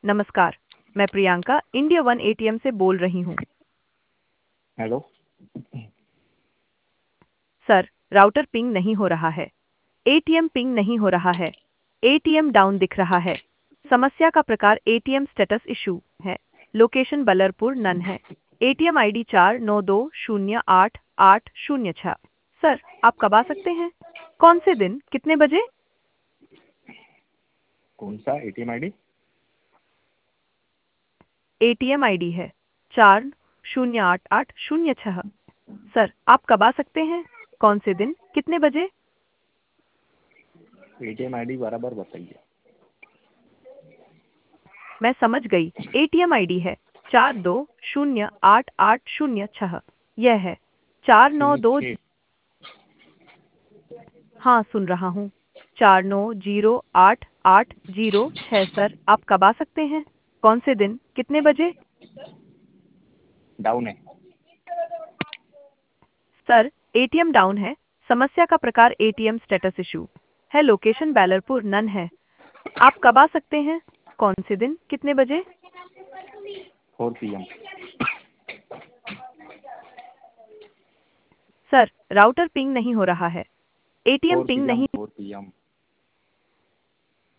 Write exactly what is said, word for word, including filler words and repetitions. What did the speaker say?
नमस्कार, मैं Priyanka India one ATM से बोल रही हूँ। हेलो। सर, राउटर पिंग नहीं हो रहा है। एटीएम पिंग नहीं हो रहा है। एटीएम डाउन दिख रहा है। समस्या का प्रकार एटीएम स्टेटस इशू है। लोकेशन बलरपुर नन है। एटीएम आईडी चार नौ दो शून्य आठ आठ शून्य छः। सर, आप कब आ सकते हैं? कौन से दिन, कितने बजे? कौन सा एटीएम आईडी? एटीएम आईडी है चार शून्य आठ आठ शून्य छः। सर, आप कब आ सकते हैं? कौन से दिन, कितने बजे? एटीएम आईडी बराबर बताइए। मैं समझ गई। एटीएम आईडी है चार दो शून्य आठ आठ शून्य छः। यह है चार नौ शून्य दो। छः। हाँ, सुन रहा हूँ। चार नौ जीरो आठ आठ जीरो छः। सर, आप कब आ सकते हैं? कौन से दिन, कितने बजे? डाउन है। सर, एटीएम डाउन है। समस्या का प्रकार एटीएम स्टेटस इशू है। लोकेशन बैलरपुर नन है। आप कब आ सकते हैं? कौन से दिन, कितने बजे? Four P M. Sir, router ping नहीं हो रहा है। ATM four ping P M नहीं। Four P M